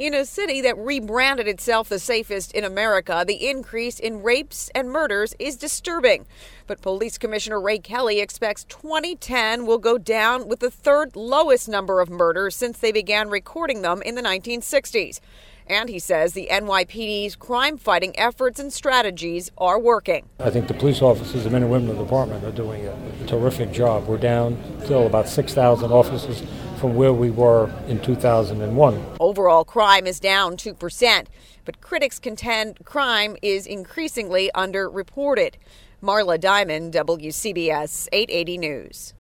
In a city that rebranded itself the safest in America, the increase in rapes and murders is disturbing. But Police Commissioner Ray Kelly expects 2010 will go down with the third lowest number of murders since they began recording them in the 1960s. And he says the NYPD's crime-fighting efforts and strategies are working. I think the police officers, the men and women of the department, are doing a terrific job. We're down still about 6,000 officers from where we were in 2001. Overall crime is down 2%, but critics contend crime is increasingly underreported. Marla Diamond, WCBS 880 News.